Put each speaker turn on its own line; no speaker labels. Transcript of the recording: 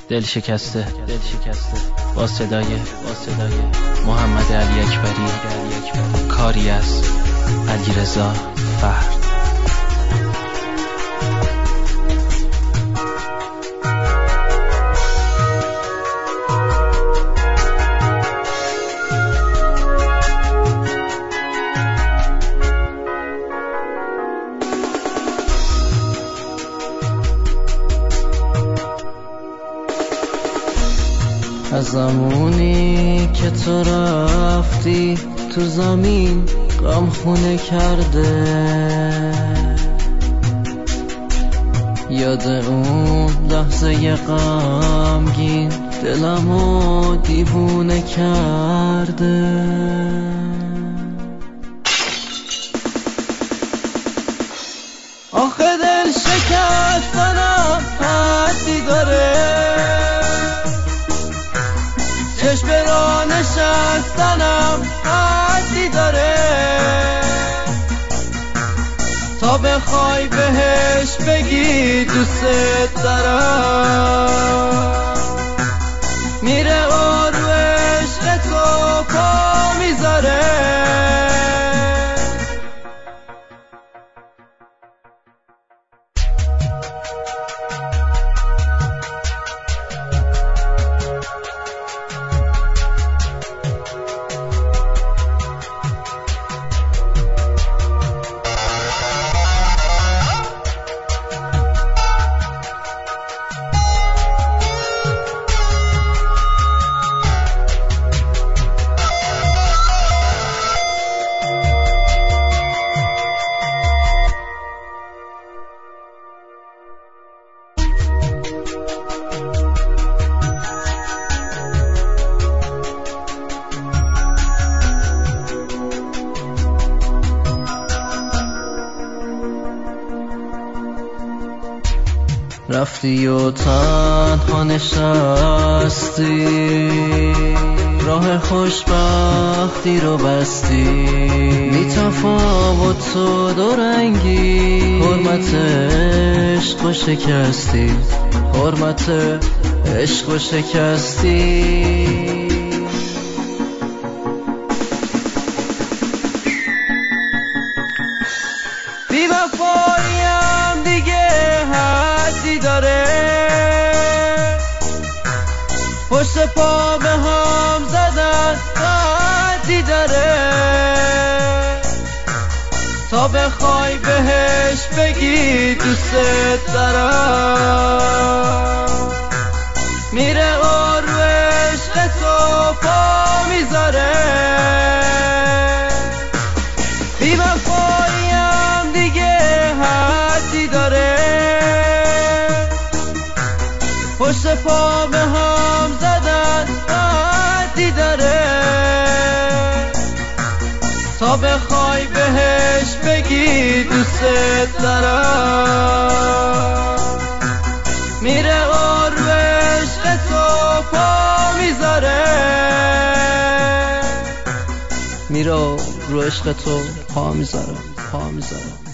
دل شکسته با صدای محمد علی اکبری، کاری از علیرضا فرد.
از زمانی که تو رفتی تو زمین غم خونه کرده، یاد اون لحظه غمگین دلمو دیوونه کرده. آخه دل شکستنم حدی داره، چشم را نشستنم حدی داره، تا بخوای بهش بگی دوست دارم، میره و رو عشق تو پا میذاره. رفتی و تنها نشستی، راه خوشبختی رو بستی، بی تفاوت و دو رنگی، حرمت عشق و شکستی، حرمت عشق و شکستی. بی وفاییم دیگه حدی داره، پشت پا به هم زدن حدی داره، تا بخوای بهش بگی دوست دارم، میره و رو عشق تو پا میذاره. بی وفاییم دیگه حدی داره، پشت پا به هم زدن حدی داره، تا بخوای بهش بگی دوست دارم، میره و رو عشق تو پا میذاره، میره و رو عشق تو پا میذاره.